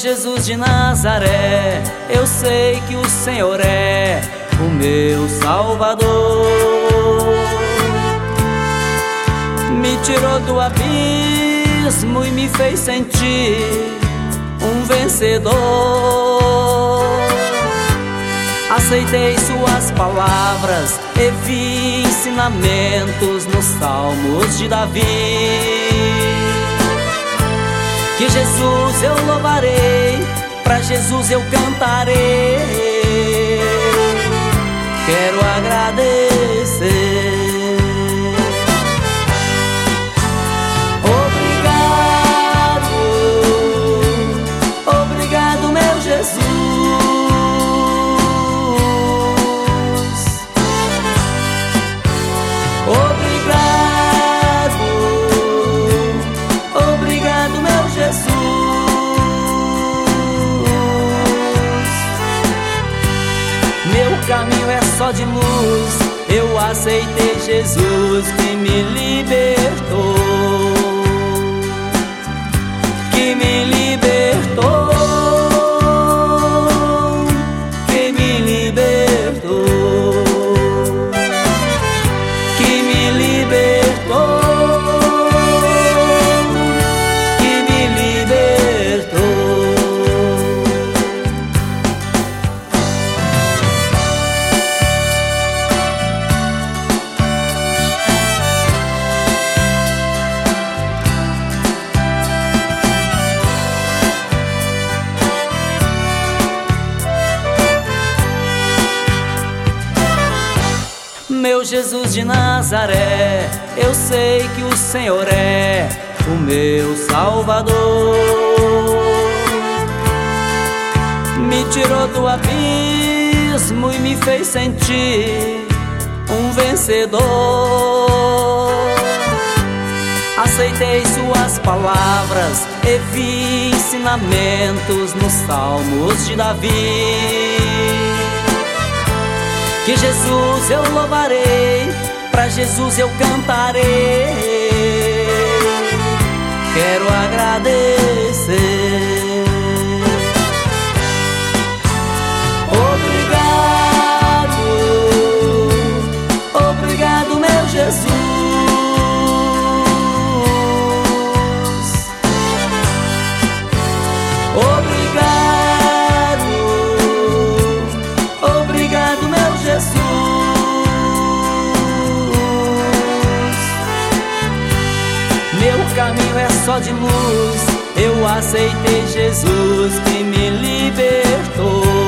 Jesus de Nazaré, eu sei que o Senhor é o meu Salvador. Me tirou do abismo e me fez sentir um vencedor. Aceitei suas palavras e vi ensinamentos nos Salmos de Davi. Que Jesus eu louvarei, pra Jesus eu cantarei. Quero agradecer. Obrigado, obrigado meu Jesus. Obrigado, obrigado meu Jesus. Meu caminho é só de luz, eu aceitei Jesus que me libertou. Que me libertou. Que me libertou. Que me libertou. Que me libertou. Meu Jesus de Nazaré, eu sei que o Senhor é o meu Salvador. Me tirou do abismo e me fez sentir um vencedor. Aceitei suas palavras e vi ensinamentos nos Salmos de Davi. Que Jesus eu louvarei, pra Jesus eu cantarei. Quero agradecer. Obrigado, obrigado meu Jesus. Obrigado, obrigado meu Jesus. Meu caminho é só de luz, eu aceitei Jesus que me libertou.